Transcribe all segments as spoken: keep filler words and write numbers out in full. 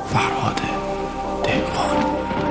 فرهاد دهقان.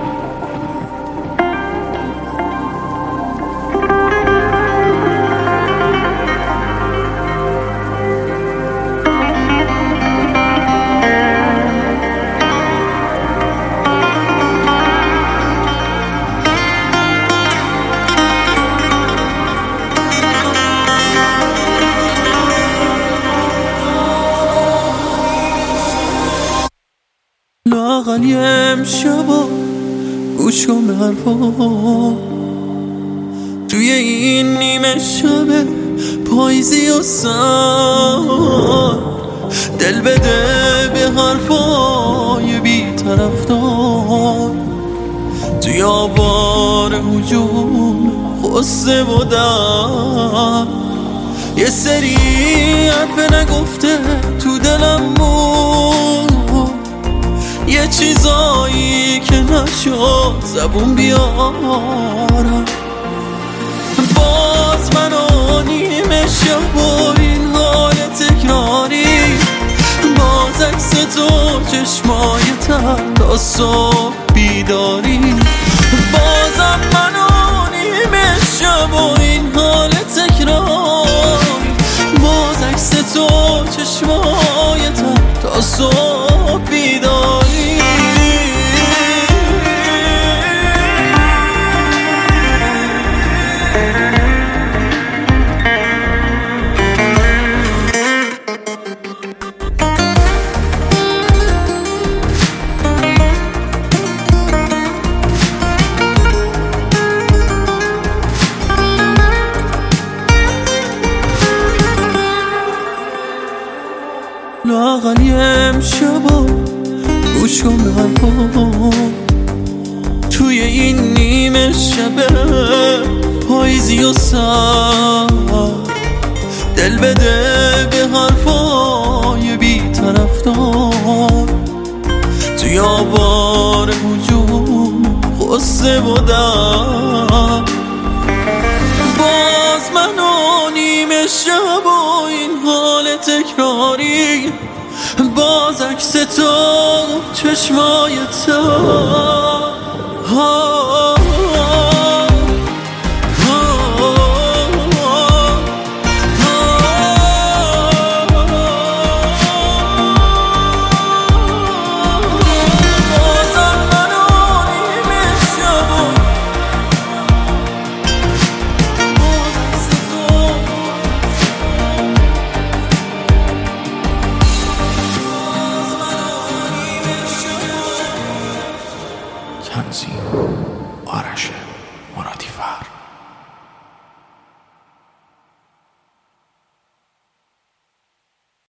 لااقل یه امشبا گوش کن به حرفا، توی این نیمه شب پاییزی و سر دل بده به حرفای بی طرفدار. توی آوار هجوم خسته بودم، یه سری حرف نگفته تو دلم بود، یه چیزایی که نشد زبون بیارم. باز من و نیمه شب و این حال تکراری، باز عکس تو چشمای تر تا صبح بیداری. بازم من و نیمه شب و این حال تکراری، باز عکس تو چشمای تر تا صبح بیداری. لااقل یه امشبا گوش کن به حرفا، توی این نیمه شب پاییزی و سر دل بده به حرفای بی طرفدار. توی آوار هجوم خسته بودم، باز من و نیمه شب و این حال تکراری، باز عکس تو چشمای تو. تنظیم